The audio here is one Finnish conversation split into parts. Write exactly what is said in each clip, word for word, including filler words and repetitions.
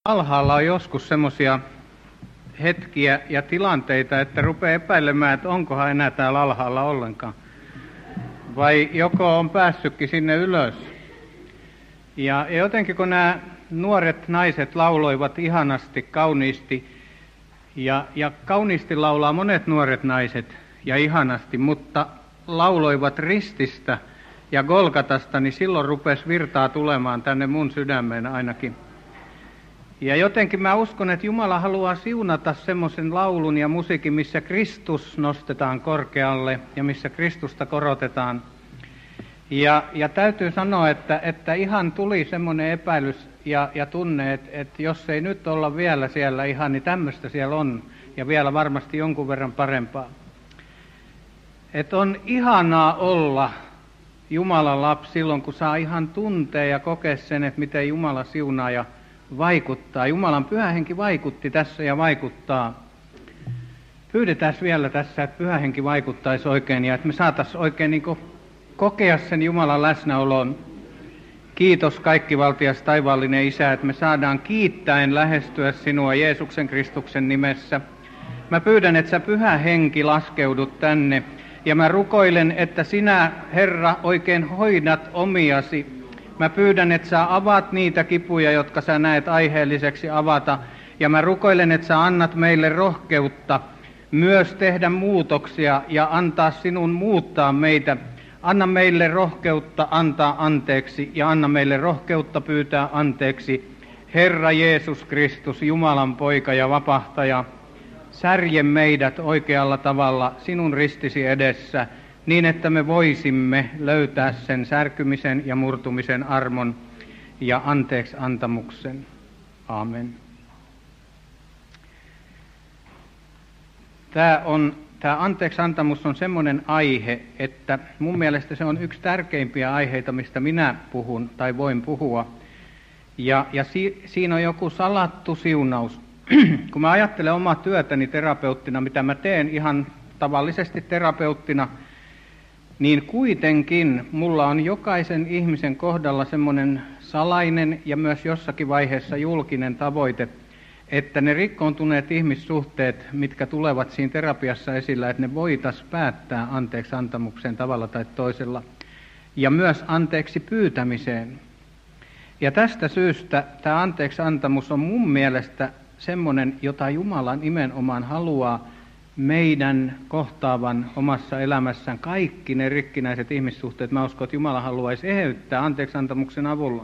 Alhaalla on joskus semmoisia hetkiä ja tilanteita, että rupeaa epäilemään, että onkohan enää täällä alhaalla ollenkaan. Vai joko on päässytkin sinne ylös. Ja jotenkin kun nämä nuoret naiset lauloivat ihanasti, kauniisti, ja, ja kauniisti laulaa monet nuoret naiset ja ihanasti, mutta lauloivat rististä ja Golgatasta, niin silloin rupesi virtaa tulemaan tänne mun sydämeen ainakin. Ja jotenkin mä uskon, että Jumala haluaa siunata semmoisen laulun ja musiikin, missä Kristus nostetaan korkealle ja missä Kristusta korotetaan. Ja, ja täytyy sanoa, että, että ihan tuli semmoinen epäilys ja, ja tunne, että, että jos ei nyt olla vielä siellä ihan, niin tämmöistä siellä on ja vielä varmasti jonkun verran parempaa. Että on ihanaa olla Jumalan lapsi silloin, kun saa ihan tuntea ja kokea sen, että miten Jumala siunaa ja vaikuttaa. Jumalan Pyhä Henki vaikutti tässä ja vaikuttaa. Pyydetään vielä tässä, että Pyhä Henki vaikuttaisi oikein ja että me saataisiin oikein niin kuin kokea sen Jumalan läsnäolon. Kiitos kaikkivaltias taivaallinen Isä, että me saadaan kiittäen lähestyä sinua Jeesuksen Kristuksen nimessä. Mä pyydän, että sä Pyhä Henki laskeudut tänne ja mä rukoilen, että sinä, Herra, oikein hoidat omiasi. Mä pyydän, että sä avaat niitä kipuja, jotka sä näet aiheelliseksi avata. Ja mä rukoilen, että sä annat meille rohkeutta myös tehdä muutoksia ja antaa sinun muuttaa meitä. Anna meille rohkeutta antaa anteeksi ja anna meille rohkeutta pyytää anteeksi. Herra Jeesus Kristus, Jumalan poika ja vapahtaja, särje meidät oikealla tavalla sinun ristisi edessä, niin että me voisimme löytää sen särkymisen ja murtumisen armon ja anteeksi antamuksen. Aamen. Tämä, on, tämä anteeksi antamus on semmoinen aihe, että mun mielestä se on yksi tärkeimpiä aiheita, mistä minä puhun tai voin puhua. Ja, ja si, siinä on joku salattu siunaus. Kun mä ajattelen omaa työtäni terapeuttina, mitä mä teen ihan tavallisesti terapeuttina, niin kuitenkin mulla on jokaisen ihmisen kohdalla semmoinen salainen ja myös jossakin vaiheessa julkinen tavoite, että ne rikkoontuneet ihmissuhteet, mitkä tulevat siinä terapiassa esillä, että ne voitaisiin päättää anteeksi antamukseen tavalla tai toisella ja myös anteeksi pyytämiseen. Ja tästä syystä tämä anteeksi antamus on mun mielestä semmoinen, jota Jumala nimenomaan haluaa meidän kohtaavan omassa elämässään kaikki ne rikkinäiset ihmissuhteet. Mä uskon, että Jumala haluaisi eheyttää anteeksiantamuksen avulla.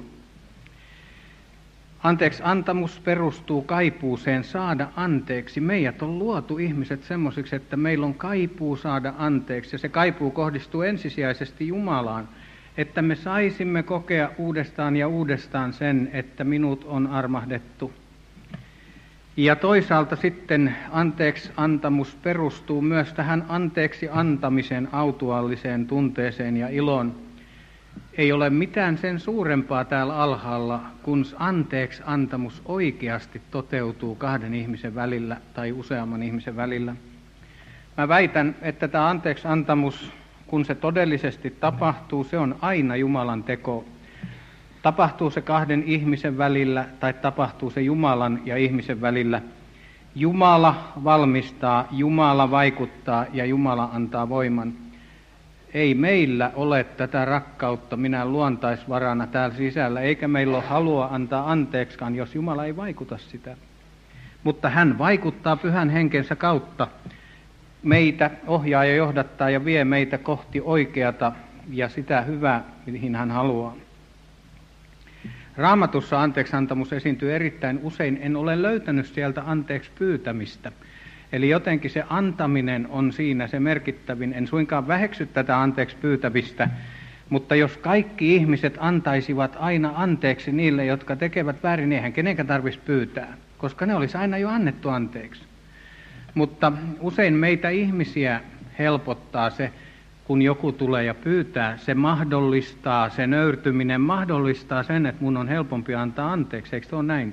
Anteeksiantamus perustuu kaipuuseen saada anteeksi. Meidät on luotu ihmiset semmoisiksi, että meillä on kaipuu saada anteeksi. Ja se kaipuu kohdistuu ensisijaisesti Jumalaan, että me saisimme kokea uudestaan ja uudestaan sen, että minut on armahdettu. Ja toisaalta sitten anteeksi antamus perustuu myös tähän anteeksi antamisen autuaalliseen tunteeseen ja iloon. Ei ole mitään sen suurempaa täällä alhaalla, kun anteeksi antamus oikeasti toteutuu kahden ihmisen välillä tai useamman ihmisen välillä. Mä väitän, että tämä anteeksi antamus, kun se todellisesti tapahtuu, se on aina Jumalan teko. Tapahtuu se kahden ihmisen välillä tai tapahtuu se Jumalan ja ihmisen välillä. Jumala valmistaa, Jumala vaikuttaa ja Jumala antaa voiman. Ei meillä ole tätä rakkautta minä luontaisvarana täällä sisällä, eikä meillä ole halua antaa anteeksikaan, jos Jumala ei vaikuta sitä. Mutta hän vaikuttaa Pyhän Henkensä kautta. Meitä ohjaa ja johdattaa ja vie meitä kohti oikeata ja sitä hyvää, mihin hän haluaa. Raamatussa anteeksiantamus esiintyy erittäin usein. En ole löytänyt sieltä anteeksi pyytämistä. Eli jotenkin se antaminen on siinä se merkittävin. En suinkaan väheksy tätä anteeksi pyytämistä, mutta jos kaikki ihmiset antaisivat aina anteeksi niille, jotka tekevät väärin, niin eihän kenenkään tarvitsisi pyytää, koska ne olisi aina jo annettu anteeksi. Mutta usein meitä ihmisiä helpottaa se, kun joku tulee ja pyytää, se mahdollistaa, se nöyrtyminen mahdollistaa sen, että mun on helpompi antaa anteeksi, eikö se ole näin?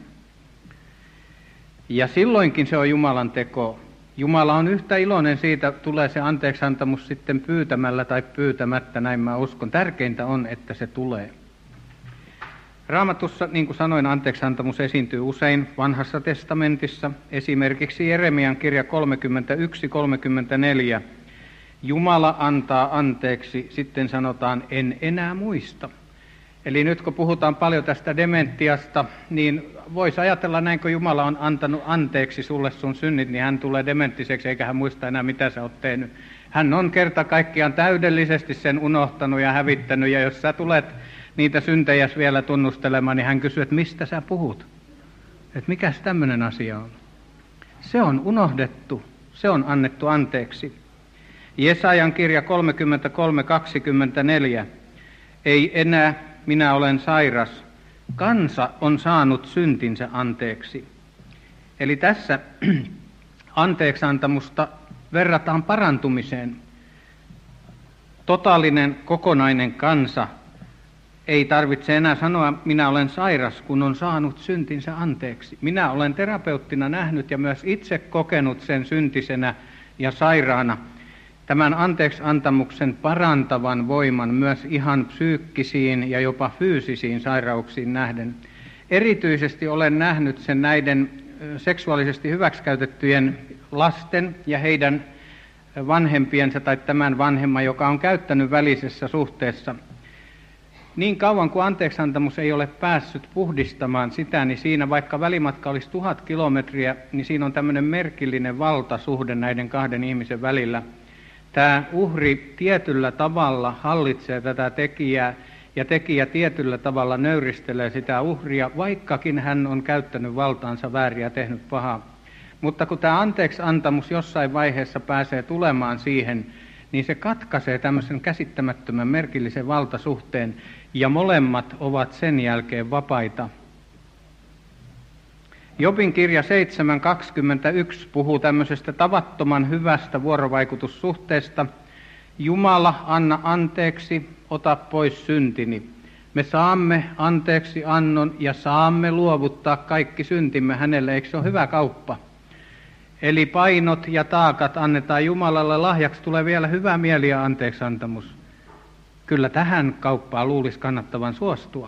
Ja silloinkin se on Jumalan teko. Jumala on yhtä iloinen siitä, tulee se anteeksiantamus sitten pyytämällä tai pyytämättä, näin mä uskon. Tärkeintä on, että se tulee. Raamatussa, niin kuin sanoin, anteeksiantamus esiintyy usein Vanhassa testamentissa, esimerkiksi Jeremian kirja kolmekymmentäyksi kolmekymmentäneljä. Jumala antaa anteeksi, sitten sanotaan, en enää muista. Eli nyt kun puhutaan paljon tästä dementiasta, niin voisi ajatella näin, kun Jumala on antanut anteeksi sulle sun synnit, niin hän tulee dementtiseksi eikä hän muista enää, mitä sä oot tehnyt. Hän on kerta kaikkiaan täydellisesti sen unohtanut ja hävittänyt, ja jos sä tulet niitä syntejä vielä tunnustelemaan, niin hän kysyy, että mistä sä puhut? Että mikäs tämmöinen asia on? Se on unohdettu, se on annettu anteeksi. Jesajan kirja kolmekymmentäkolme kaksikymmentäneljä. Ei enää minä olen sairas, kansa on saanut syntinsä anteeksi. Eli tässä anteeksiantamusta verrataan parantumiseen. Totaalinen kokonainen kansa ei tarvitse enää sanoa, minä olen sairas, kun on saanut syntinsä anteeksi. Minä olen terapeuttina nähnyt ja myös itse kokenut sen syntisenä ja sairaana. Tämän anteeksiantamuksen parantavan voiman myös ihan psyykkisiin ja jopa fyysisiin sairauksiin nähden. Erityisesti olen nähnyt sen näiden seksuaalisesti hyväksikäytettyjen lasten ja heidän vanhempiensa tai tämän vanhemman, joka on käyttänyt välisessä suhteessa. Niin kauan kuin anteeksiantamus ei ole päässyt puhdistamaan sitä, niin siinä vaikka välimatka olisi tuhat kilometriä, niin siinä on tämmöinen merkillinen valtasuhde näiden kahden ihmisen välillä. Tämä uhri tietyllä tavalla hallitsee tätä tekijää ja tekijä tietyllä tavalla nöyristelee sitä uhria, vaikkakin hän on käyttänyt valtaansa väärin ja tehnyt pahaa. Mutta kun tämä anteeksiantamus jossain vaiheessa pääsee tulemaan siihen, niin se katkaisee tämmöisen käsittämättömän merkillisen valtasuhteen ja molemmat ovat sen jälkeen vapaita. Jobin kirja seitsemän kaksikymmentäyksi puhuu tämmöisestä tavattoman hyvästä vuorovaikutussuhteesta. Jumala, anna anteeksi, ota pois syntini. Me saamme anteeksi annon ja saamme luovuttaa kaikki syntimme hänelle. Eikö se ole hyvä kauppa? Eli painot ja taakat annetaan Jumalalle lahjaksi, tulee vielä hyvä mieli ja anteeksiantamus. Kyllä tähän kauppaan luulisi kannattavan suostua.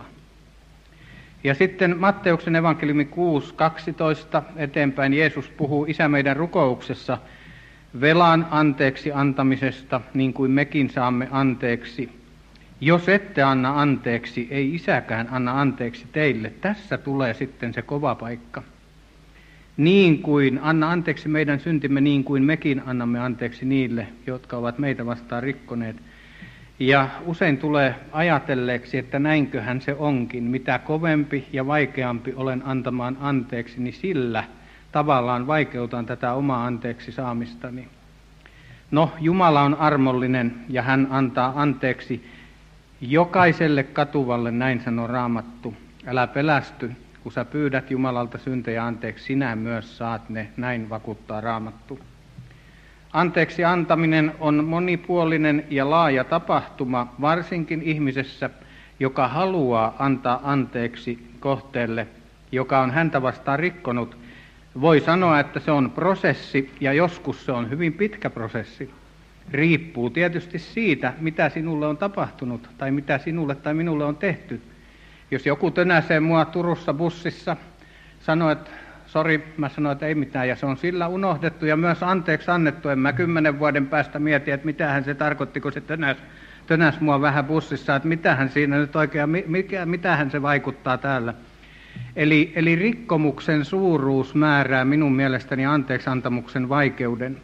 Ja sitten Matteuksen evankeliumi kuusi kaksitoista eteenpäin Jeesus puhuu Isä meidän rukouksessa velan anteeksi antamisesta, niin kuin mekin saamme anteeksi. Jos ette anna anteeksi, ei Isäkään anna anteeksi teille. Tässä tulee sitten se kova paikka. Niin kuin, anna anteeksi meidän syntimme niin kuin mekin annamme anteeksi niille, jotka ovat meitä vastaan rikkoneet. Ja usein tulee ajatelleeksi, että näinköhän se onkin. Mitä kovempi ja vaikeampi olen antamaan anteeksi, niin sillä tavallaan vaikeutan tätä omaa anteeksi saamistani. No, Jumala on armollinen ja hän antaa anteeksi jokaiselle katuvalle, näin sanoo Raamattu. Älä pelästy, kun sä pyydät Jumalalta syntejä anteeksi, sinä myös saat ne, näin vakuuttaa Raamattu. Anteeksi antaminen on monipuolinen ja laaja tapahtuma, varsinkin ihmisessä, joka haluaa antaa anteeksi kohteelle, joka on häntä vastaan rikkonut. Voi sanoa, että se on prosessi ja joskus se on hyvin pitkä prosessi. Riippuu tietysti siitä, mitä sinulle on tapahtunut tai mitä sinulle tai minulle on tehty. Jos joku tönäsee mua Turussa bussissa, sanoo, että sori, mä sanoin, että ei mitään, ja se on sillä unohdettu ja myös anteeksi annettu. En mä kymmenen vuoden päästä mieti, että mitähän se tarkoitti, kun se tönäs, tönäs mua vähän bussissa, että mitähän siinä nyt oikein, mikä, mitähän se vaikuttaa täällä. Eli, eli rikkomuksen suuruus määrää minun mielestäni anteeksiantamuksen vaikeuden.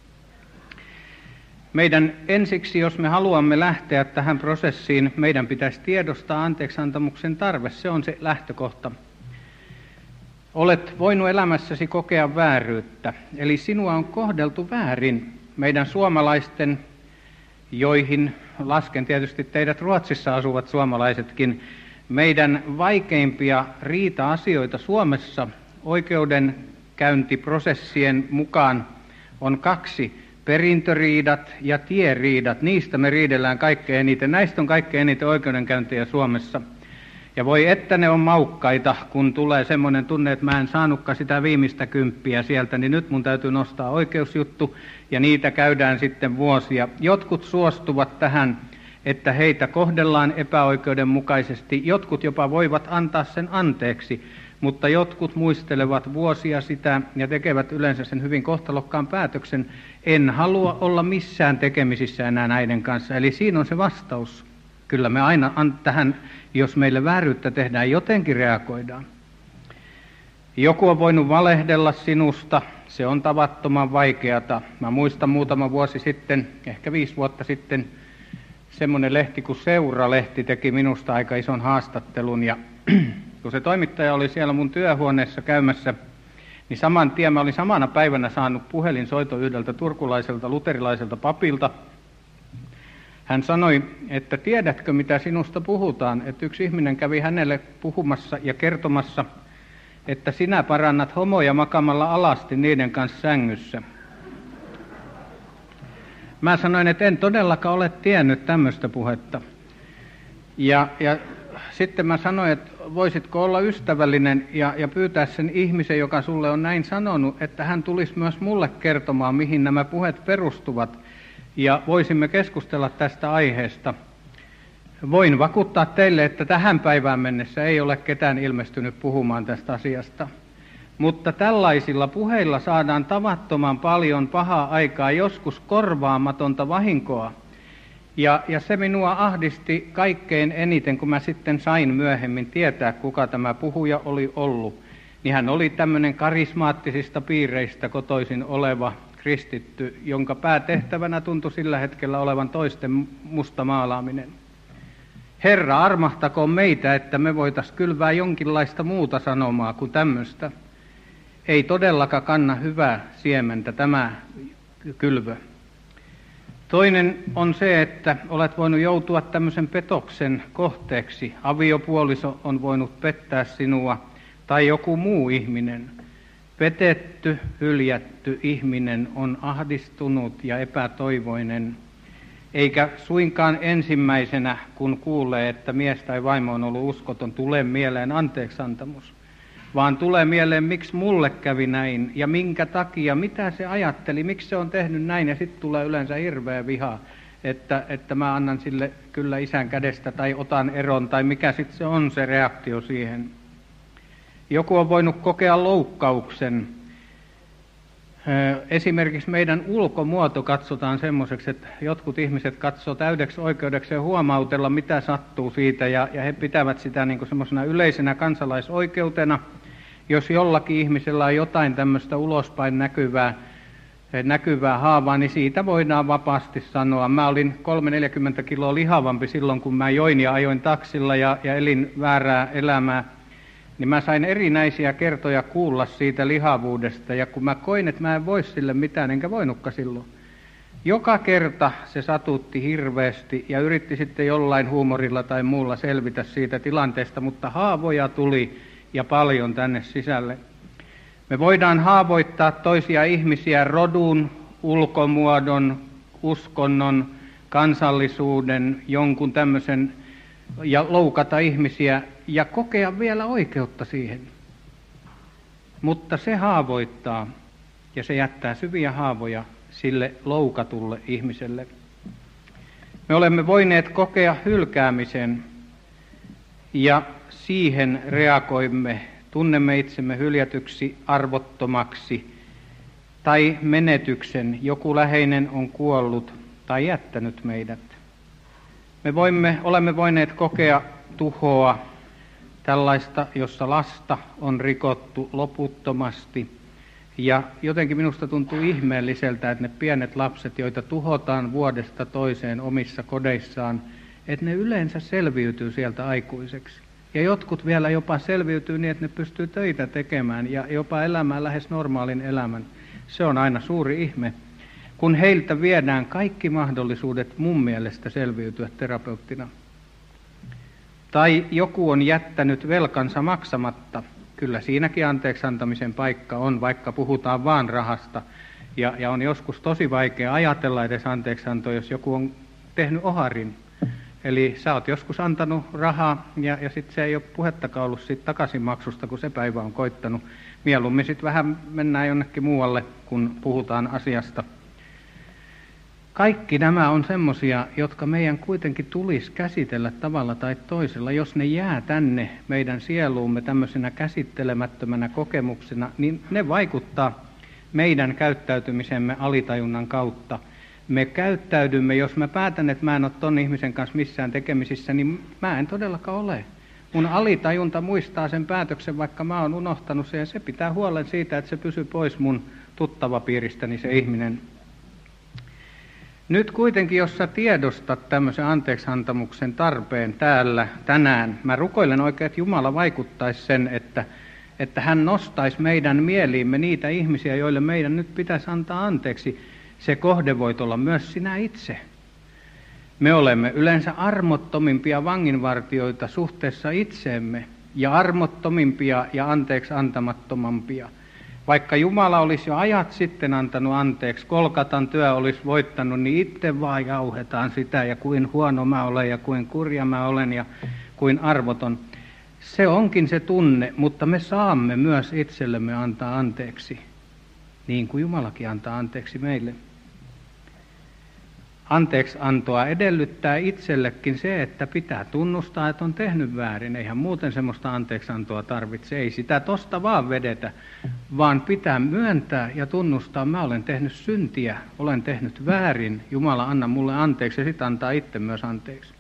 Meidän ensiksi, jos me haluamme lähteä tähän prosessiin, meidän pitäisi tiedostaa anteeksiantamuksen tarve, se on se lähtökohta. Olet voinut elämässäsi kokea vääryyttä, eli sinua on kohdeltu väärin. Meidän suomalaisten, joihin lasken tietysti teidät Ruotsissa asuvat suomalaisetkin, meidän vaikeimpia riita-asioita Suomessa oikeudenkäyntiprosessien mukaan on kaksi, perintöriidat ja tieriidat. Niistä me riidellään kaikkein eniten. Näistä on kaikkein eniten oikeudenkäyntejä Suomessa. Ja voi että ne on maukkaita, kun tulee semmoinen tunne, että mä en saanutkaan sitä viimeistä kymppiä sieltä, niin nyt mun täytyy nostaa oikeusjuttu, ja niitä käydään sitten vuosia. Jotkut suostuvat tähän, että heitä kohdellaan epäoikeudenmukaisesti. Jotkut jopa voivat antaa sen anteeksi, mutta jotkut muistelevat vuosia sitä ja tekevät yleensä sen hyvin kohtalokkaan päätöksen. En halua olla missään tekemisissä enää näiden kanssa. Eli siinä on se vastaus. Kyllä me aina tähän, jos meille vääryyttä tehdään, jotenkin reagoidaan. Joku on voinut valehdella sinusta. Se on tavattoman vaikeata. Mä muistan muutama vuosi sitten, ehkä viisi vuotta sitten, semmoinen lehti kuin Seura-lehti teki minusta aika ison haastattelun. Ja kun se toimittaja oli siellä mun työhuoneessa käymässä, niin saman tien mä olin samana päivänä saanut puhelinsoito yhdeltä turkulaiselta luterilaiselta papilta. Hän sanoi, että tiedätkö mitä sinusta puhutaan, että yksi ihminen kävi hänelle puhumassa ja kertomassa, että sinä parannat homoja makamalla alasti niiden kanssa sängyssä. Mä sanoin, että en todellakaan ole tiennyt tämmöistä puhetta. Ja, ja sitten mä sanoin, että voisitko olla ystävällinen ja, ja pyytää sen ihmisen, joka sulle on näin sanonut, että hän tulisi myös mulle kertomaan, mihin nämä puheet perustuvat. Ja voisimme keskustella tästä aiheesta. Voin vakuuttaa teille, että tähän päivään mennessä ei ole ketään ilmestynyt puhumaan tästä asiasta. Mutta tällaisilla puheilla saadaan tavattoman paljon pahaa aikaa, joskus korvaamatonta vahinkoa. Ja, ja se minua ahdisti kaikkein eniten, kun mä sitten sain myöhemmin tietää, kuka tämä puhuja oli ollut. Niin hän oli tämmöinen karismaattisista piireistä kotoisin oleva kristitty, jonka päätehtävänä tuntui sillä hetkellä olevan toisten musta maalaaminen. Herra armahtakoon meitä, että me voitaisiin kylvää jonkinlaista muuta sanomaa kuin tämmöistä. Ei todellakaan kanna hyvää siementä tämä kylvö. Toinen on se, että olet voinut joutua tämmöisen petoksen kohteeksi. Aviopuoliso on voinut pettää sinua tai joku muu ihminen. Petetty, hyljätty ihminen on ahdistunut ja epätoivoinen, eikä suinkaan ensimmäisenä, kun kuulee, että mies tai vaimo on ollut uskoton, tulee mieleen anteeksantamus, vaan tulee mieleen, miksi mulle kävi näin ja minkä takia, mitä se ajatteli, miksi se on tehnyt näin, ja sitten tulee yleensä hirveä viha, että, että mä annan sille kyllä isän kädestä tai otan eron tai mikä sitten se on se reaktio siihen. Joku on voinut kokea loukkauksen. Esimerkiksi meidän ulkomuoto katsotaan semmoiseksi, että jotkut ihmiset katsoo täydeksi oikeudekseen huomautella, mitä sattuu siitä, ja, ja he pitävät sitä niin kuin semmoisena yleisenä kansalaisoikeutena. Jos jollakin ihmisellä on jotain tämmöistä ulospäin näkyvää, näkyvää haavaa, niin siitä voidaan vapaasti sanoa. Mä olin kolme neljäkymmentä kiloa lihavampi silloin, kun mä join ja ajoin taksilla ja, ja elin väärää elämää. Niin mä sain erinäisiä kertoja kuulla siitä lihavuudesta, ja kun mä koin, että mä en voi sille mitään, enkä voinutkaan silloin. Joka kerta se satutti hirveästi ja yritti sitten jollain huumorilla tai muulla selvitä siitä tilanteesta, mutta haavoja tuli ja paljon tänne sisälle. Me voidaan haavoittaa toisia ihmisiä rodun, ulkomuodon, uskonnon, kansallisuuden, jonkun tämmöisen, ja loukata ihmisiä ja kokea vielä oikeutta siihen. Mutta se haavoittaa ja se jättää syviä haavoja sille loukatulle ihmiselle. Me olemme voineet kokea hylkäämisen ja siihen reagoimme, tunnemme itsemme hyljätyksi, arvottomaksi tai menetyksen, joku läheinen on kuollut tai jättänyt meidät. Me voimme, olemme voineet kokea tuhoa, tällaista, jossa lasta on rikottu loputtomasti. Ja jotenkin minusta tuntuu ihmeelliseltä, että ne pienet lapset, joita tuhotaan vuodesta toiseen omissa kodeissaan, että ne yleensä selviytyy sieltä aikuiseksi. Ja jotkut vielä jopa selviytyy niin, että ne pystyy töitä tekemään ja jopa elämään lähes normaalin elämän. Se on aina suuri ihme, kun heiltä viedään kaikki mahdollisuudet mun mielestä selviytyä terapeuttina. Tai joku on jättänyt velkansa maksamatta. Kyllä siinäkin anteeksi antamisen paikka on, vaikka puhutaan vaan rahasta. Ja, ja on joskus tosi vaikea ajatella edes anteeksiantoa, jos joku on tehnyt oharin. Eli sä oot joskus antanut rahaa ja, ja sitten se ei ole puhettakaan ollut siitä takaisinmaksusta, kun se päivä on koittanut. Mieluummin sitten vähän mennään jonnekin muualle, kun puhutaan asiasta. Kaikki nämä on semmoisia, jotka meidän kuitenkin tulisi käsitellä tavalla tai toisella. Jos ne jää tänne meidän sieluumme tämmöisenä käsittelemättömänä kokemuksena, niin ne vaikuttaa meidän käyttäytymisemme alitajunnan kautta. Me käyttäydymme, jos mä päätän, että mä en ole ton ihmisen kanssa missään tekemisissä, niin mä en todellakaan ole. Mun alitajunta muistaa sen päätöksen, vaikka mä oon unohtanut sen, ja se pitää huolen siitä, että se pysyy pois mun tuttavapiiristäni se ihminen. Nyt kuitenkin, jos sä tiedostat tämmöisen anteeksiantamuksen tarpeen täällä tänään, mä rukoilen oikein, että Jumala vaikuttaisi sen, että, että hän nostaisi meidän mieliimme niitä ihmisiä, joille meidän nyt pitäisi antaa anteeksi. Se kohde voit olla myös sinä itse. Me olemme yleensä armottomimpia vanginvartijoita suhteessa itseemme ja armottomimpia ja anteeksi antamattomampia. Vaikka Jumala olisi jo ajat sitten antanut anteeksi, Kolkatan työ olisi voittanut, niin itse vaan jauhetaan sitä ja kuin huono mä olen ja kuin kurja mä olen ja kuin arvoton. Se onkin se tunne, mutta me saamme myös itsellemme antaa anteeksi, niin kuin Jumalakin antaa anteeksi meille. Anteeksiantoa edellyttää itsellekin se, että pitää tunnustaa, että on tehnyt väärin. Eihän muuten semmoista anteeksiantoa tarvitse. Ei sitä tosta vaan vedetä, vaan pitää myöntää ja tunnustaa, mä olen tehnyt syntiä, olen tehnyt väärin. Jumala, anna mulle anteeksi ja sitten antaa itse myös anteeksi.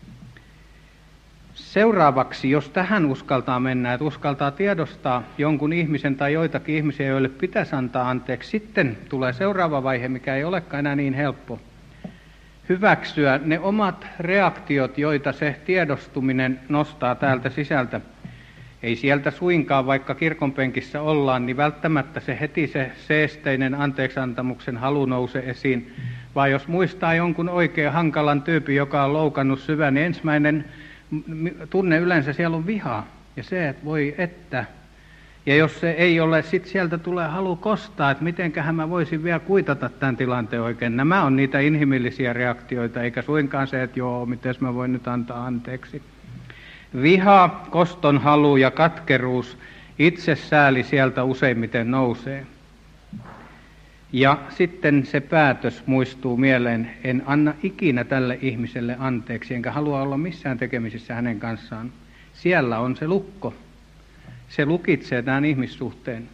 Seuraavaksi, jos tähän uskaltaa mennä, että uskaltaa tiedostaa jonkun ihmisen tai joitakin ihmisiä, joille pitäisi antaa anteeksi, sitten tulee seuraava vaihe, mikä ei olekaan enää niin helppo. Hyväksyä ne omat reaktiot, joita se tiedostuminen nostaa täältä sisältä. Ei sieltä suinkaan, vaikka kirkonpenkissä ollaan, niin välttämättä se heti se seesteinen anteeksiantamuksen halu nousee esiin. Vaan jos muistaa jonkun oikein hankalan tyypin, joka on loukannut syvän, niin ensimmäinen tunne yleensä siellä on viha. Ja se, että voi että. Ja jos se ei ole, sitten sieltä tulee halu kostaa, että mitenköhän mä voisin vielä kuitata tämän tilanteen oikein. Nämä on niitä inhimillisiä reaktioita, eikä suinkaan se, että joo, miten mä voin nyt antaa anteeksi. Viha, koston halu ja katkeruus, itsesääli sieltä useimmiten nousee. Ja sitten se päätös muistuu mieleen, en anna ikinä tälle ihmiselle anteeksi, enkä halua olla missään tekemisissä hänen kanssaan. Siellä on se lukko. Se lukitsee tämän ihmissuhteen.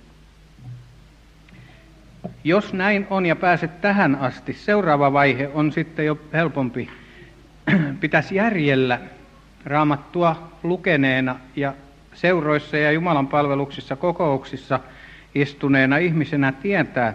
Jos näin on ja pääset tähän asti, seuraava vaihe on sitten jo helpompi. Pitäisi järjellä Raamattua lukeneena ja seuroissa ja Jumalan palveluksissa, kokouksissa istuneena ihmisenä tietää,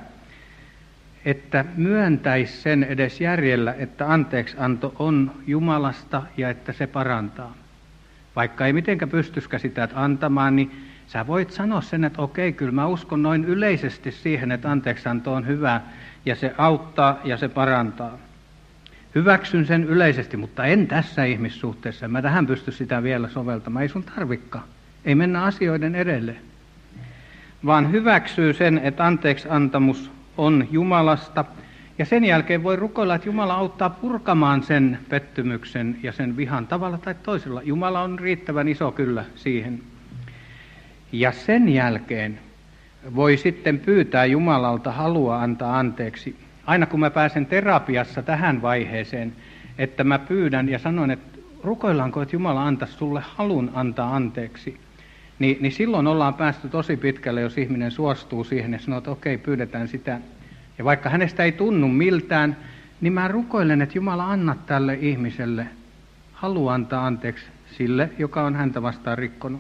että myöntäisi sen edes järjellä, että anteeksianto on Jumalasta ja että se parantaa. Vaikka ei mitenkään pystyisikään sitä antamaan, niin sä voit sanoa sen, että okei, kyllä mä uskon noin yleisesti siihen, että anteeksianto on hyvä ja se auttaa ja se parantaa. Hyväksyn sen yleisesti, mutta en tässä ihmissuhteessa. Mä tähän pysty sitä vielä soveltamaan. Ei sun tarvikaan. Ei mennä asioiden edelle. Vaan hyväksyy sen, että anteeksiantamus on Jumalasta. Ja sen jälkeen voi rukoilla, että Jumala auttaa purkamaan sen pettymyksen ja sen vihan tavalla tai toisella. Jumala on riittävän iso kyllä siihen. Ja sen jälkeen voi sitten pyytää Jumalalta halua antaa anteeksi. Aina kun mä pääsen terapiassa tähän vaiheeseen, että mä pyydän ja sanon, että rukoillaanko, että Jumala antaisi sulle halun antaa anteeksi, niin, niin silloin ollaan päästy tosi pitkälle, jos ihminen suostuu siihen ja sanoo, että okei, pyydetään sitä. Ja vaikka hänestä ei tunnu miltään, niin mä rukoilen, että Jumala anna tälle ihmiselle halu antaa anteeksi sille, joka on häntä vastaan rikkonut.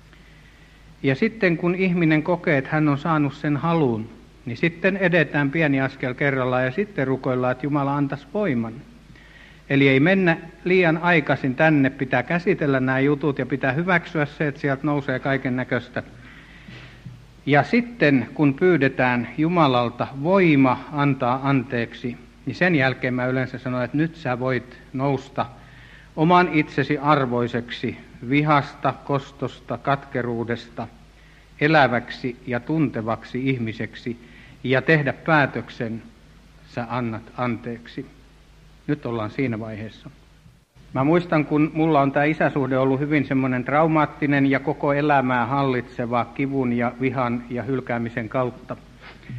Ja sitten kun ihminen kokee, että hän on saanut sen halun, niin sitten edetään pieni askel kerrallaan ja sitten rukoillaan, että Jumala antaisi voiman. Eli ei mennä liian aikaisin tänne, pitää käsitellä nämä jutut ja pitää hyväksyä se, että sieltä nousee kaiken näköistä. Ja sitten kun pyydetään Jumalalta voima antaa anteeksi, niin sen jälkeen mä yleensä sanon, että nyt sä voit nousta oman itsesi arvoiseksi vihasta, kostosta, katkeruudesta, eläväksi ja tuntevaksi ihmiseksi ja tehdä päätöksen, sä annat anteeksi. Nyt ollaan siinä vaiheessa. Mä muistan, kun mulla on tämä isäsuhde ollut hyvin semmoinen traumaattinen ja koko elämää hallitseva kivun ja vihan ja hylkäämisen kautta.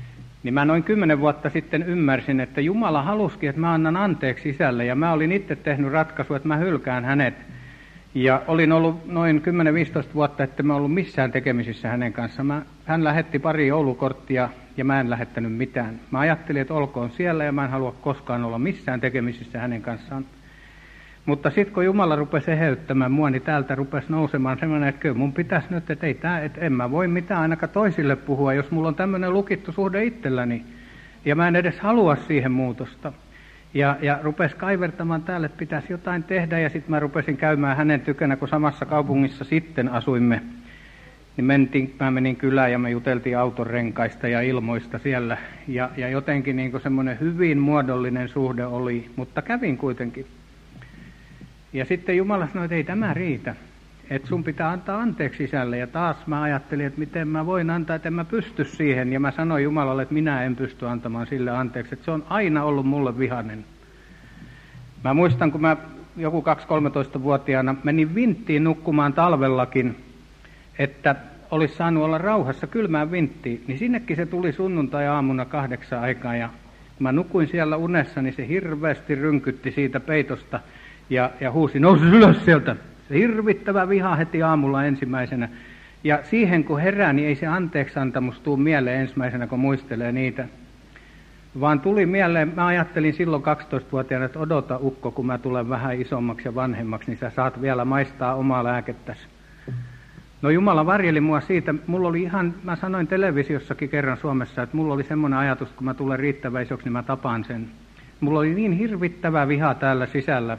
Niin mä noin kymmenen vuotta sitten ymmärsin, että Jumala halusikin, että mä annan anteeksi isälle. Ja mä olin itse tehnyt ratkaisu, että mä hylkään hänet. Ja olin ollut noin kymmenen viisitoista vuotta, että mä ollut missään tekemisissä hänen kanssaan. Mä, hän lähetti pari joulukorttia ja mä en lähettänyt mitään. Mä ajattelin, että olkoon siellä ja mä en halua koskaan olla missään tekemisissä hänen kanssaan. Mutta sitten kun Jumala rupesi eheyttämään mua, niin täältä rupesi nousemaan semmoinen, että kyllä mun pitäisi nyt, että, ei tää, että en mä voi mitään ainakaan toisille puhua, jos mulla on tämmöinen lukittu suhde itselläni. Ja mä en edes halua siihen muutosta. Ja, ja rupesi kaivertamaan täällä, että pitäisi jotain tehdä, ja sitten mä rupesin käymään hänen tykönä, kun samassa kaupungissa sitten asuimme. Niin mentiin, mä menin kylään ja me juteltiin autonrenkaista ja ilmoista siellä. Ja, ja jotenkin niin semmoinen hyvin muodollinen suhde oli, mutta kävin kuitenkin. Ja sitten Jumala sanoi, että ei tämä riitä, että sun pitää antaa anteeksi isälle. Ja taas mä ajattelin, että miten mä voin antaa, että en mä pysty siihen. Ja mä sanoin Jumalalle, että minä en pysty antamaan sille anteeksi, että se on aina ollut mulle vihainen. Mä muistan, kun mä joku kaksi-kolmetoista-vuotiaana menin vinttiin nukkumaan talvellakin, että olisi saanut olla rauhassa kylmään vinttiin. Niin sinnekin se tuli sunnuntai-aamuna kahdeksan aikaa. Ja kun mä nukuin siellä unessa, niin se hirveästi rynkytti siitä peitosta. Ja, ja huusi, nousi ylös sieltä. Se hirvittävä viha heti aamulla ensimmäisenä. Ja siihen kun herää, niin ei se anteeksiantamus tule mieleen ensimmäisenä, kun muistelee niitä. Vaan tuli mieleen, mä ajattelin silloin kaksitoistavuotiaana, että odota ukko, kun mä tulen vähän isommaksi ja vanhemmaksi, niin sä saat vielä maistaa omaa lääkettäsi. No Jumala varjeli mua siitä, mulla oli ihan, mä sanoin televisiossakin kerran Suomessa, että mulla oli semmoinen ajatus, että kun mä tulen riittävän isoksi, niin mä tapaan sen. Mulla oli niin hirvittävä viha täällä sisällä.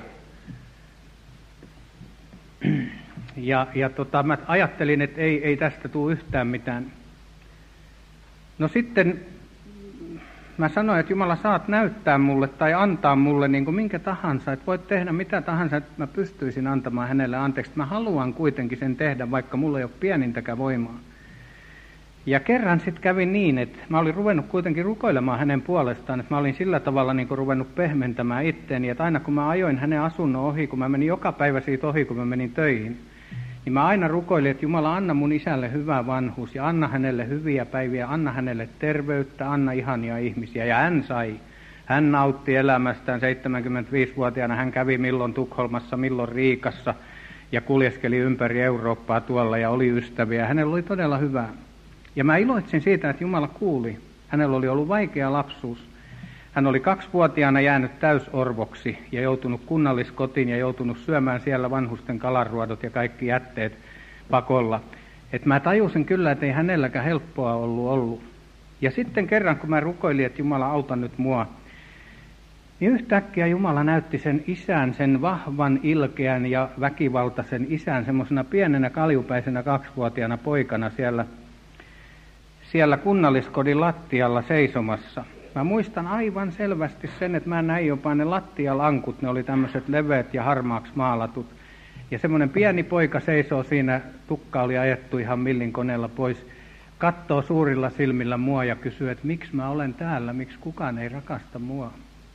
Ja, ja tota, mä ajattelin, että ei, ei tästä tule yhtään mitään. No sitten mä sanoin, että Jumala saat näyttää mulle tai antaa mulle niin kuin minkä tahansa, että voit tehdä mitä tahansa, että mä pystyisin antamaan hänelle anteeksi. Mä haluan kuitenkin sen tehdä, vaikka mulla ei ole pienintäkään voimaa. Ja kerran sitten kävi niin, että mä olin ruvennut kuitenkin rukoilemaan hänen puolestaan, että mä olin sillä tavalla niin kuin ruvennut pehmentämään itteeni, että aina kun mä ajoin hänen asunnon ohi, kun mä menin joka päivä siitä ohi, kun mä menin töihin, niin mä aina rukoilin, että Jumala, anna mun isälle hyvä vanhuus ja anna hänelle hyviä päiviä, anna hänelle terveyttä, anna ihania ihmisiä. Ja hän sai. Hän nautti elämästään seitsemänkymmentäviisivuotiaana, hän kävi milloin Tukholmassa, milloin Riikassa ja kuljeskeli ympäri Eurooppaa tuolla ja oli ystäviä. Hänellä oli todella hyvää. Ja mä iloitsin siitä, että Jumala kuuli. Hänellä oli ollut vaikea lapsuus. Hän oli kaksivuotiaana jäänyt täysorvoksi ja joutunut kunnalliskotiin ja joutunut syömään siellä vanhusten kalaruodot ja kaikki jätteet pakolla. Et mä tajusin kyllä, että ei hänelläkään helppoa ollut ollut. Ja sitten kerran, kun mä rukoilin, että Jumala auta nyt mua, niin yhtäkkiä Jumala näytti sen isän, sen vahvan, ilkeän ja väkivaltaisen isän semmoisena pienenä kaljupäisenä kaksivuotiaana poikana siellä siellä kunnalliskodin lattialla seisomassa. Mä muistan aivan selvästi sen, että mä näin jopa ne lattialankut, ne oli tämmöiset leveät ja harmaaksi maalatut. Ja semmoinen pieni poika seisoo siinä, tukka oli ajettu ihan millin koneella pois, katsoo suurilla silmillä mua ja kysyy, että miksi mä olen täällä, miksi kukaan ei rakasta mua.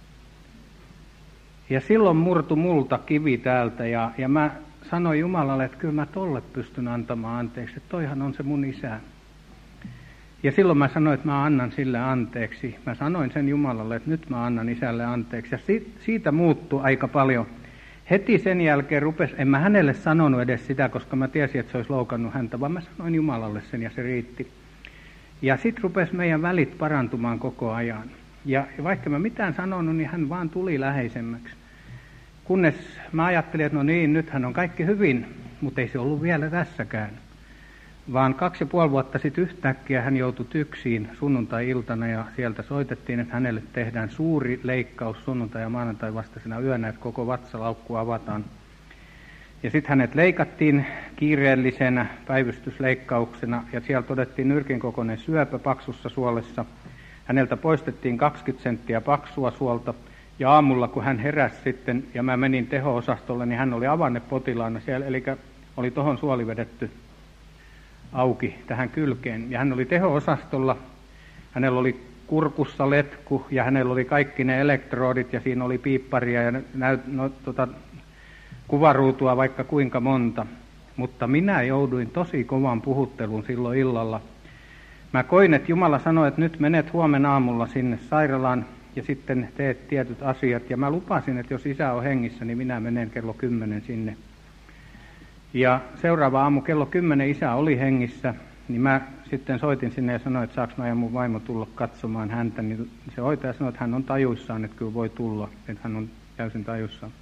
Ja silloin murtu multa kivi täältä ja, ja mä sanoin Jumalalle, että kyllä mä tolle pystyn antamaan anteeksi, että toihan on se mun isä. Ja silloin mä sanoin, että mä annan sille anteeksi. Mä sanoin sen Jumalalle, että nyt mä annan isälle anteeksi. Ja siitä muuttui aika paljon. Heti sen jälkeen rupesi, en mä hänelle sanonut edes sitä, koska mä tiesin, että se olisi loukannut häntä, vaan mä sanoin Jumalalle sen ja se riitti. Ja sitten rupesi meidän välit parantumaan koko ajan. Ja vaikka mä mitään sanonut, niin hän vaan tuli läheisemmäksi. Kunnes mä ajattelin, että no niin, nythän on kaikki hyvin, mutta ei se ollut vielä tässäkään. Vaan kaksi ja puoli vuotta sitten yhtäkkiä hän joutui tyksiin sunnuntai-iltana ja sieltä soitettiin, että hänelle tehdään suuri leikkaus sunnuntai- ja maanantai vastaisena yönä, että koko vatsalaukku avataan. Ja sitten hänet leikattiin kiireellisenä päivystysleikkauksena ja siellä todettiin nyrkin kokoinen syöpä paksussa suolessa. Häneltä poistettiin kaksikymmentä senttiä paksua suolta ja aamulla kun hän heräsi sitten ja mä menin teho-osastolle, niin hän oli avannepotilaana siellä, eli oli tohon suoli vedetty auki tähän kylkeen. Ja hän oli teho-osastolla, hänellä oli kurkussa letku ja hänellä oli kaikki ne elektrodit ja siinä oli piipparia ja näyt, no, tota, kuvaruutua vaikka kuinka monta. Mutta minä jouduin tosi kovan puhuttelun silloin illalla. Mä koin, että Jumala sanoi, että nyt menet huomenna aamulla sinne sairaalaan ja sitten teet tietyt asiat. Ja mä lupasin, että jos isä on hengissä, niin minä menen kello kymmenen sinne. Ja seuraava aamu kello kymmenen isä oli hengissä, niin mä sitten soitin sinne ja sanoin, että saaks mä ja mun vaimo tulla katsomaan häntä. Niin se hoitaja sanoi, että hän on tajuissaan, että kyllä voi tulla, että hän on täysin tajuissaan.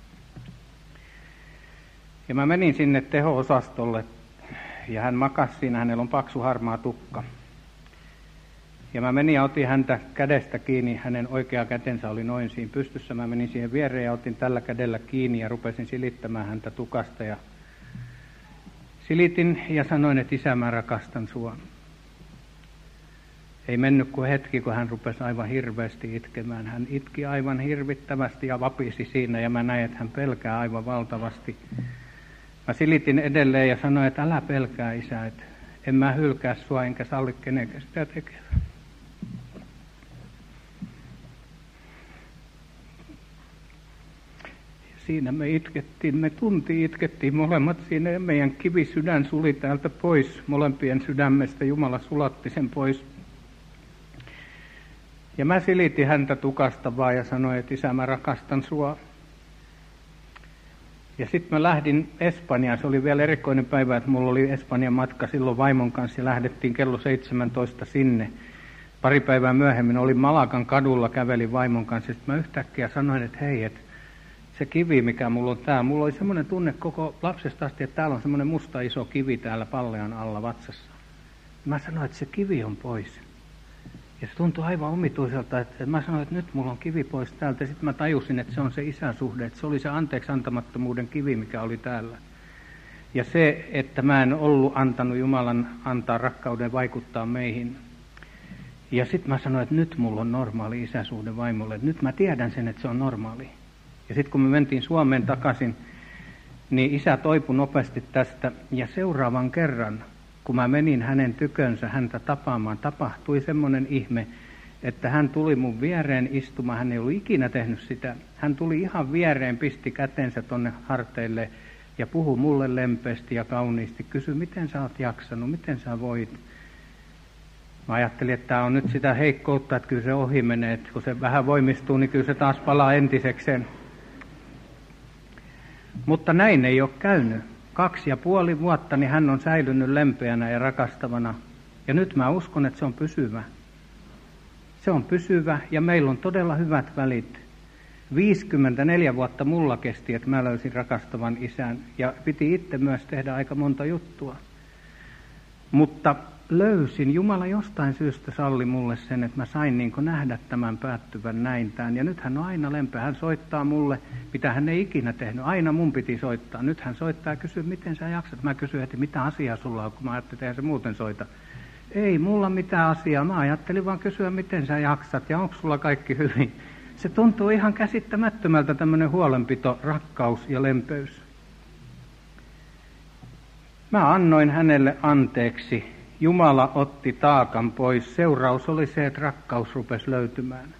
Ja mä menin sinne teho-osastolle ja hän makasi siinä, hänellä on paksu harmaa tukka. Ja mä menin ja otin häntä kädestä kiinni, hänen oikea kätensä oli noin siinä pystyssä. Mä menin siihen viereen ja otin tällä kädellä kiinni ja rupesin silittämään häntä tukasta. Ja silitin ja sanoin, että isä, mä rakastan sua. Ei mennyt kuin hetki, kun hän rupesi aivan hirveästi itkemään. Hän itki aivan hirvittävästi ja vapisi siinä ja mä näin, että hän pelkää aivan valtavasti. Mä silitin edelleen ja sanoin, että älä pelkää isä, että en mä hylkää sua enkä salli kenenkään sitä tekevää. Siinä me itkettiin, me tunti itkettiin molemmat siinä ja meidän kivisydän suli täältä pois molempien sydämestä. Jumala sulatti sen pois. Ja mä silitin häntä tukasta vaan ja sanoin, että isä, mä rakastan sua. Ja sitten mä lähdin Espanjaan. Se oli vielä erikoinen päivä, että mulla oli Espanjan matka silloin vaimon kanssa ja lähdettiin kello seitsemäntoista sinne. Pari päivää myöhemmin olin Malagan kadulla, kävelin vaimon kanssa. Sitten mä yhtäkkiä sanoin, että hei, että se kivi, mikä mulla on täällä, mulla oli semmoinen tunne koko lapsesta asti, että täällä on semmoinen musta iso kivi täällä pallean alla vatsassa. Mä sanoin, että se kivi on pois. Ja se tuntui aivan omituiselta, että mä sanoin, että nyt mulla on kivi pois täältä. Ja sitten mä tajusin, että se on se isäsuhde, että se oli se anteeksi antamattomuuden kivi, mikä oli täällä. Ja se, että mä en ollut antanut Jumalan antaa rakkauden vaikuttaa meihin. Ja sitten mä sanoin, että nyt mulla on normaali isäsuhde vaimolle. Että nyt mä tiedän sen, että se on normaali. Ja sitten kun me mentiin Suomeen takaisin, niin isä toipui nopeasti tästä. Ja seuraavan kerran, kun mä menin hänen tykönsä häntä tapaamaan, tapahtui semmoinen ihme, että hän tuli mun viereen istumaan. Hän ei ollut ikinä tehnyt sitä. Hän tuli ihan viereen, pisti kätensä tonne harteille ja puhui mulle lempeästi ja kauniisti. Kysyi, miten sä oot jaksanut, miten sä voit. Mä ajattelin, että tämä on nyt sitä heikkoutta, että kyllä se ohi menee. Että kun se vähän voimistuu, niin kyllä se taas palaa entisekseen. Mutta näin ei ole käynyt. Kaksi ja puoli vuotta niin hän on säilynyt lempeänä ja rakastavana. Ja nyt mä uskon, että se on pysyvä. Se on pysyvä ja meillä on todella hyvät välit. viisikymmentäneljä vuotta mulla kesti, että mä löysin rakastavan isän. Ja piti itse myös tehdä aika monta juttua. Mutta löysin, Jumala jostain syystä salli mulle sen, että mä sain niin kuin nähdä tämän päättyvän näintään. Ja nyt hän on aina lempeä. Hän soittaa mulle, mitä hän ei ikinä tehnyt. Aina mun piti soittaa. Nyt hän soittaa ja kysyy, miten sä jaksat. Mä kysyin, että mitä asiaa sulla on, kun mä ajattelin, että eihän se muuten soita. Ei mulla mitään asiaa. Mä ajattelin vaan kysyä, miten sä jaksat ja onko sulla kaikki hyvin. Se tuntuu ihan käsittämättömältä tämmöinen huolenpito, rakkaus ja lempeys. Mä annoin hänelle anteeksi. Jumala otti taakan pois. Seuraus oli se, että rakkaus rupesi löytymään.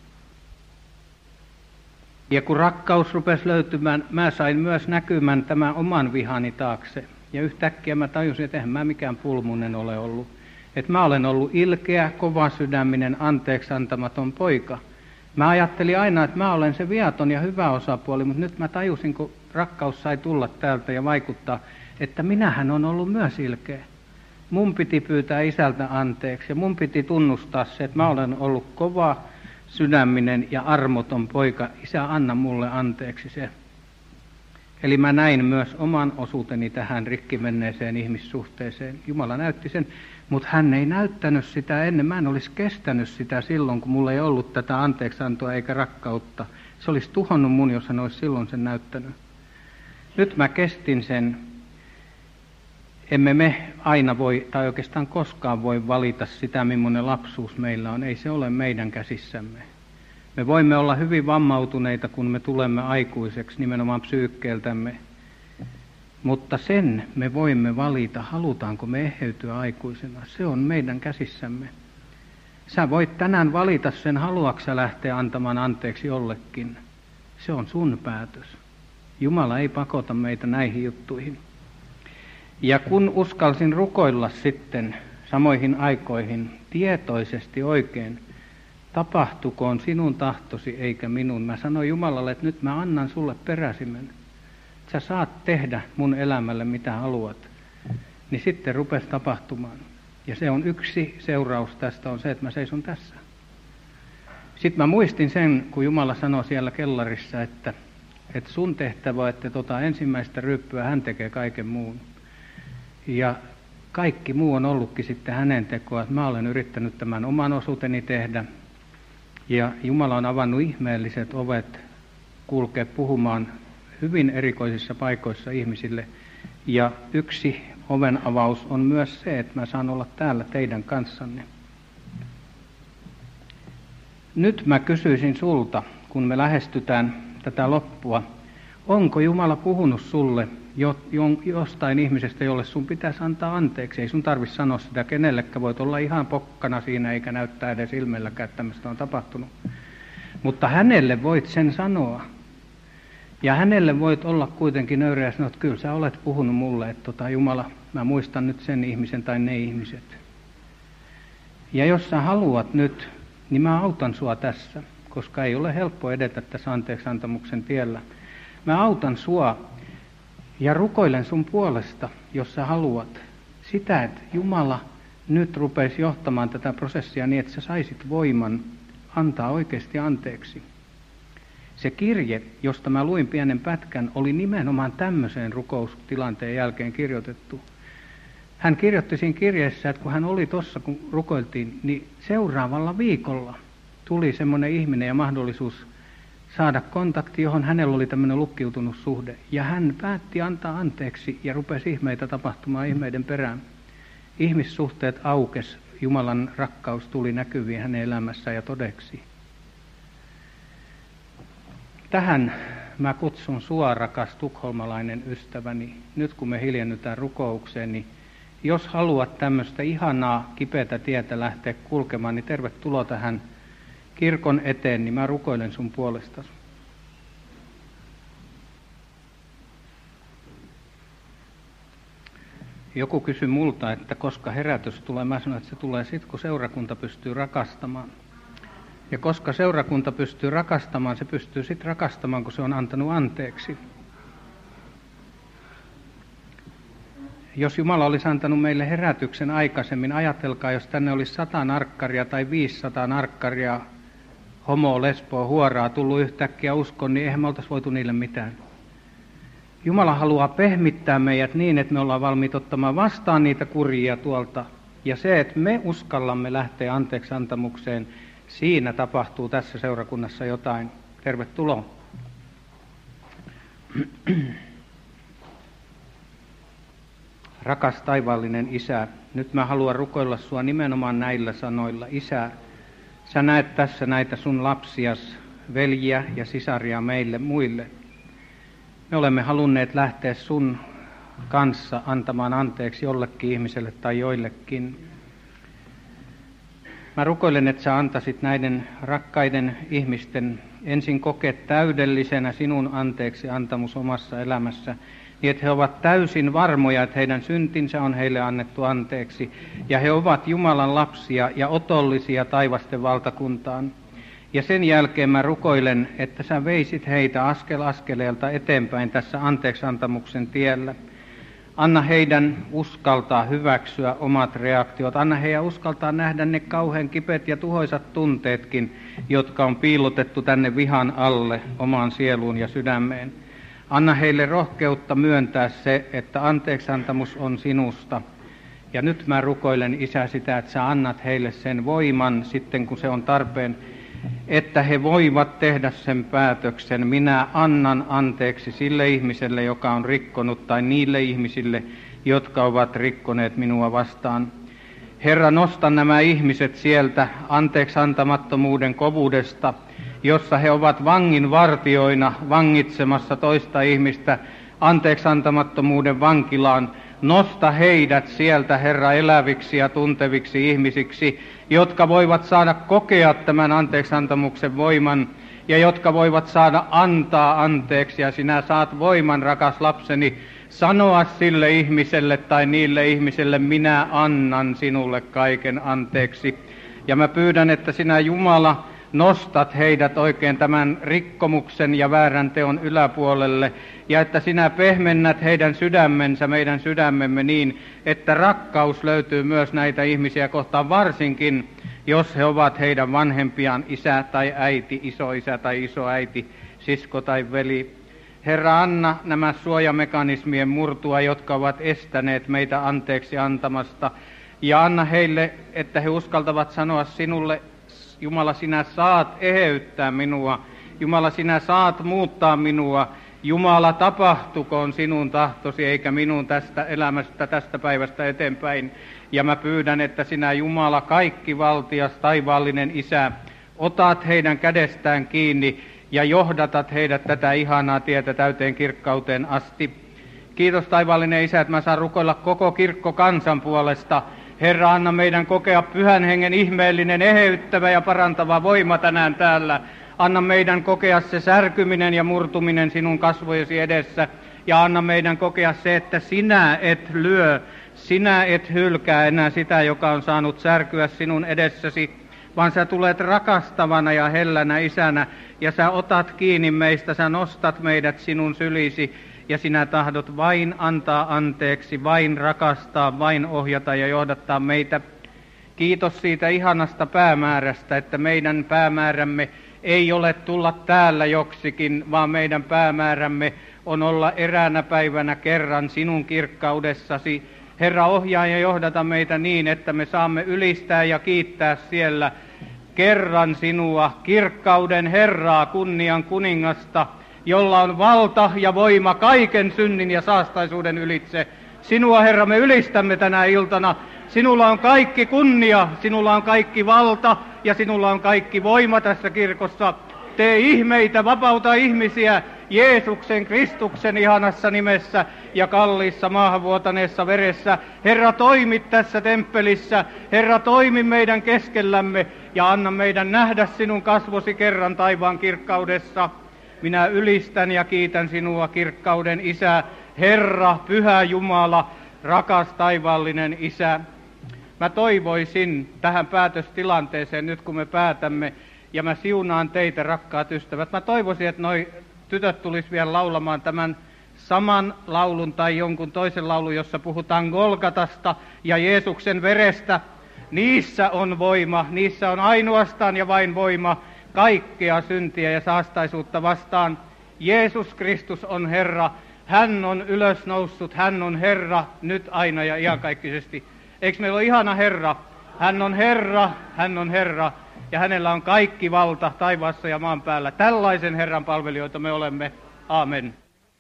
Ja kun rakkaus rupesi löytymään, mä sain myös näkymän tämän oman vihani taakse. Ja yhtäkkiä mä tajusin, että eihän mä mikään pulmunen ole ollut. Että mä olen ollut ilkeä, kovasydäminen, anteeksi antamaton poika. Mä ajattelin aina, että mä olen se viaton ja hyvä osapuoli, mutta nyt mä tajusin, kun rakkaus sai tulla täältä ja vaikuttaa, että minähän on ollut myös ilkeä. Mun piti pyytää isältä anteeksi ja mun piti tunnustaa se, että mä olen ollut kova, sydäminen ja armoton poika. Isä, anna mulle anteeksi se. Eli mä näin myös oman osuuteni tähän rikki menneeseen ihmissuhteeseen. Jumala näytti sen, mutta hän ei näyttänyt sitä ennen. Mä en olisi kestänyt sitä silloin, kun mulla ei ollut tätä anteeksiantoa eikä rakkautta. Se olisi tuhonnut mun, jos hän olisi silloin sen näyttänyt. Nyt mä kestin sen. Emme me aina voi, tai oikeastaan koskaan voi valita sitä, millainen lapsuus meillä on. Ei se ole meidän käsissämme. Me voimme olla hyvin vammautuneita, kun me tulemme aikuiseksi, nimenomaan psyykkeeltämme. Mutta sen me voimme valita, halutaanko me eheytyä aikuisena. Se on meidän käsissämme. Sä voit tänään valita sen, haluatko lähteä antamaan anteeksi jollekin. Se on sun päätös. Jumala ei pakota meitä näihin juttuihin. Ja kun uskalsin rukoilla sitten samoihin aikoihin tietoisesti oikein, tapahtukoon sinun tahtosi eikä minun. Mä sanoin Jumalalle, että nyt mä annan sulle peräsimen. Sä saat tehdä mun elämälle mitä haluat. Niin sitten rupesi tapahtumaan. Ja se on yksi seuraus tästä on se, että mä seison tässä. Sitten mä muistin sen, kun Jumala sanoi siellä kellarissa, että, että sun tehtävä on, että tota ensimmäistä ryppyä hän tekee kaiken muun. Ja kaikki muu on ollutkin sitten hänen tekoa. Mä olen yrittänyt tämän oman osuuteni tehdä. Ja Jumala on avannut ihmeelliset ovet kulkea puhumaan hyvin erikoisissa paikoissa ihmisille. Ja yksi oven avaus on myös se, että mä saan olla täällä teidän kanssanne. Nyt mä kysyisin sulta, kun me lähestytään tätä loppua, onko Jumala puhunut sulle jostain ihmisestä, jolle sun pitäisi antaa anteeksi? Ei sun tarvitse sanoa sitä kenellekään, voit olla ihan pokkana siinä eikä näyttää edes ilmeelläkään, että tämmöistä on tapahtunut. Mutta hänelle voit sen sanoa. Ja hänelle voit olla kuitenkin nöyreä ja sanoa, että kyllä sä olet puhunut mulle, että tota, Jumala, mä muistan nyt sen ihmisen tai ne ihmiset. Ja jos sä haluat nyt, niin mä autan sua tässä, koska ei ole helppo edetä tässä anteeksiantamuksen tiellä. Mä autan sua ja rukoilen sun puolesta, jos sä haluat, sitä, että Jumala nyt rupeisi johtamaan tätä prosessia niin, että sä saisit voiman antaa oikeasti anteeksi. Se kirje, josta mä luin pienen pätkän, oli nimenomaan tämmöiseen rukoustilanteen jälkeen kirjoitettu. Hän kirjoitti siinä kirjeessä, että kun hän oli tuossa, kun rukoiltiin, niin seuraavalla viikolla tuli semmoinen ihminen ja mahdollisuus saada kontakti, johon hänellä oli tämmöinen lukkiutunut suhde. Ja hän päätti antaa anteeksi ja rupesi ihmeitä tapahtumaan ihmeiden perään. Ihmissuhteet aukes, Jumalan rakkaus tuli näkyviin hänen elämässään ja todeksi. Tähän mä kutsun sua, rakas tukholmalainen ystäväni, nyt kun me hiljennytään rukoukseen, niin jos haluat tämmöistä ihanaa, kipeätä tietä lähteä kulkemaan, niin tervetuloa tähän kirkon eteen, niin mä rukoilen sun puolestasi. Joku kysyi multa, että koska herätys tulee, mä sanoin, että se tulee sitten, kun seurakunta pystyy rakastamaan. Ja koska seurakunta pystyy rakastamaan, se pystyy sitten rakastamaan, kun se on antanut anteeksi. Jos Jumala olisi antanut meille herätyksen aikaisemmin, ajatelkaa, jos tänne olisi sata narkkaria tai viisisataa narkkaria, homoa, lesboa, huoraa tullut yhtäkkiä uskon, niin eihän me oltaisi voitu niille mitään. Jumala haluaa pehmittää meidät niin, että me ollaan valmiit ottamaan vastaan niitä kurjia tuolta. Ja se, että me uskallamme lähteä anteeksi antamukseen, siinä tapahtuu tässä seurakunnassa jotain. Tervetuloa. Rakas taivaallinen Isä, nyt mä haluan rukoilla sua nimenomaan näillä sanoilla. Isä, sä näet tässä näitä sun lapsias, veljiä ja sisaria meille muille. Me olemme halunneet lähteä sun kanssa antamaan anteeksi jollekin ihmiselle tai joillekin. Mä rukoilen, että sä antaisit näiden rakkaiden ihmisten ensin kokea täydellisenä sinun anteeksi antamus omassa elämässä, niin että he ovat täysin varmoja, että heidän syntinsä on heille annettu anteeksi, ja he ovat Jumalan lapsia ja otollisia taivasten valtakuntaan. Ja sen jälkeen mä rukoilen, että sä veisit heitä askel askeleelta eteenpäin tässä anteeksiantamuksen tiellä. Anna heidän uskaltaa hyväksyä omat reaktiot. Anna heidän uskaltaa nähdä ne kauhean kipeät ja tuhoisat tunteetkin, jotka on piilotettu tänne vihan alle omaan sieluun ja sydämeen. Anna heille rohkeutta myöntää se, että anteeksiantamus on sinusta. Ja nyt mä rukoilen, Isä, sitä, että sä annat heille sen voiman sitten, kun se on tarpeen, että he voivat tehdä sen päätöksen. Minä annan anteeksi sille ihmiselle, joka on rikkonut, tai niille ihmisille, jotka ovat rikkoneet minua vastaan. Herra, nosta nämä ihmiset sieltä anteeksi antamattomuuden kovuudesta, jossa he ovat vangin vartioina vangitsemassa toista ihmistä anteeksi antamattomuuden vankilaan. Nosta heidät sieltä, Herra, eläviksi ja tunteviksi ihmisiksi, jotka voivat saada kokea tämän anteeksiantamuksen voiman ja jotka voivat saada antaa anteeksi. Ja sinä saat voiman, rakas lapseni, sanoa sille ihmiselle tai niille ihmisille, minä annan sinulle kaiken anteeksi. Ja mä pyydän, että sinä Jumala nostat heidät oikein tämän rikkomuksen ja väärän teon yläpuolelle, ja että sinä pehmennät heidän sydämensä, meidän sydämemme niin, että rakkaus löytyy myös näitä ihmisiä kohtaan, varsinkin jos he ovat heidän vanhempiaan, isä tai äiti, isoisä tai isoäiti, sisko tai veli. Herra, anna nämä suojamekanismien murtua, jotka ovat estäneet meitä anteeksi antamasta, ja anna heille, että he uskaltavat sanoa sinulle, Jumala, sinä saat eheyttää minua, Jumala, sinä saat muuttaa minua, Jumala, tapahtukoon sinun tahtosi eikä minun tästä elämästä, tästä päivästä eteenpäin. Ja mä pyydän, että sinä Jumala, kaikki valtias, taivaallinen Isä, otat heidän kädestään kiinni ja johdatat heidät tätä ihanaa tietä täyteen kirkkauteen asti. Kiitos taivaallinen Isä, että mä saan rukoilla koko kirkko kansan puolesta. Herra, anna meidän kokea Pyhän Hengen ihmeellinen, eheyttävä ja parantava voima tänään täällä. Anna meidän kokea se särkyminen ja murtuminen sinun kasvojesi edessä. Ja anna meidän kokea se, että sinä et lyö, sinä et hylkää enää sitä, joka on saanut särkyä sinun edessäsi, vaan sä tulet rakastavana ja hellänä Isänä, ja sä otat kiinni meistä, sä nostat meidät sinun sylisi, ja sinä tahdot vain antaa anteeksi, vain rakastaa, vain ohjata ja johdattaa meitä. Kiitos siitä ihanasta päämäärästä, että meidän päämäärämme ei ole tulla täällä joksikin, vaan meidän päämäärämme on olla eräänä päivänä kerran sinun kirkkaudessasi. Herra, ohjaa ja johdata meitä niin, että me saamme ylistää ja kiittää siellä kerran sinua, kirkkauden Herraa, kunnian kuningasta, jolla on valta ja voima kaiken synnin ja saastaisuuden ylitse. Sinua, Herra, me ylistämme tänä iltana. Sinulla on kaikki kunnia, sinulla on kaikki valta ja sinulla on kaikki voima tässä kirkossa. Tee ihmeitä, vapauta ihmisiä Jeesuksen, Kristuksen ihanassa nimessä ja kalliissa maahanvuotaneessa veressä. Herra, toimi tässä temppelissä. Herra, toimi meidän keskellämme ja anna meidän nähdä sinun kasvosi kerran taivaan kirkkaudessa. Minä ylistän ja kiitän sinua, kirkkauden Isä, Herra, Pyhä Jumala, rakas taivaallinen Isä. Mä toivoisin tähän päätöstilanteeseen nyt, kun me päätämme, ja mä siunaan teitä, rakkaat ystävät. Mä toivoisin, että noi tytöt tulis vielä laulamaan tämän saman laulun tai jonkun toisen laulun, jossa puhutaan Golgatasta ja Jeesuksen verestä. Niissä on voima, niissä on ainoastaan ja vain voima kaikkea syntiä ja saastaisuutta vastaan. Jeesus Kristus on Herra, hän on ylösnoussut, hän on Herra nyt aina ja iankaikkisesti. Eikö meillä ole ihana Herra? Hän on Herra, hän on Herra ja hänellä on kaikki valta taivaassa ja maan päällä. Tällaisen Herran palvelijoita me olemme. Aamen.